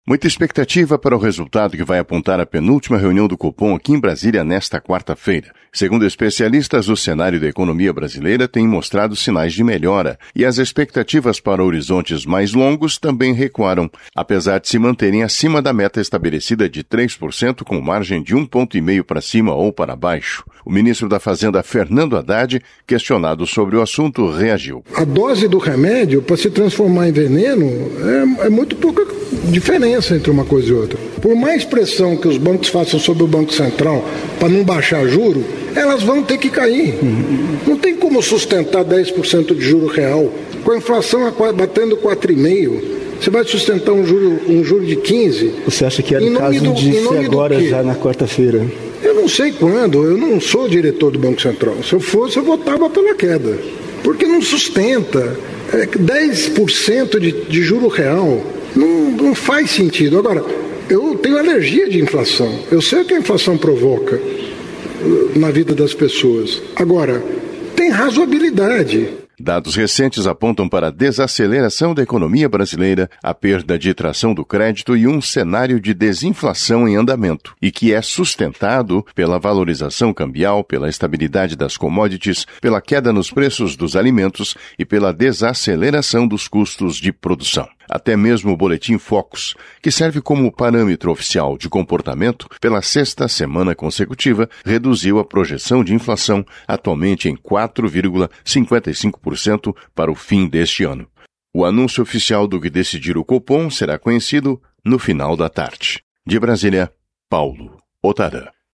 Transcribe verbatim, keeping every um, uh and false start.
Muita expectativa para o resultado que vai apontar a penúltima reunião do Copom aqui em Brasília nesta quarta-feira. Segundo especialistas, o cenário da economia brasileira tem mostrado sinais de melhora e as expectativas para horizontes mais longos também recuaram, apesar de se manterem acima da meta estabelecida de três por cento com margem de um ponto e meio para cima ou para baixo. O ministro da Fazenda, Fernando Haddad, questionado sobre o assunto, reagiu. A dose do remédio, para se transformar em veneno, é, é muito pouca diferença entre uma coisa e outra. Por mais pressão que os bancos façam sobre o Banco Central para não baixar juro, elas vão ter que cair. Não tem como sustentar dez por cento de juro real. Com a inflação batendo quatro vírgula cinco por cento, você vai sustentar um juro, um juro de quinze por cento? Você acha que era o caso do, de ser agora, já na quarta-feira? Eu não sei quando, eu não sou diretor do Banco Central. Se eu fosse, eu votava pela queda. Porque não sustenta. É, dez por cento de, de juro real não, não faz sentido. Agora, eu tenho alergia de inflação. Eu sei o que a inflação provoca na vida das pessoas. Agora, tem razoabilidade. Dados recentes apontam para a desaceleração da economia brasileira, a perda de tração do crédito e um cenário de desinflação em andamento, e que é sustentado pela valorização cambial, pela estabilidade das commodities, pela queda nos preços dos alimentos e pela desaceleração dos custos de produção. Até mesmo o Boletim Focus, que serve como parâmetro oficial de comportamento pela sexta semana consecutiva, reduziu a projeção de inflação, atualmente em quatro vírgula cinquenta e cinco por cento para o fim deste ano. O anúncio oficial do que decidir o Copom será conhecido no final da tarde. De Brasília, Paulo Otarã.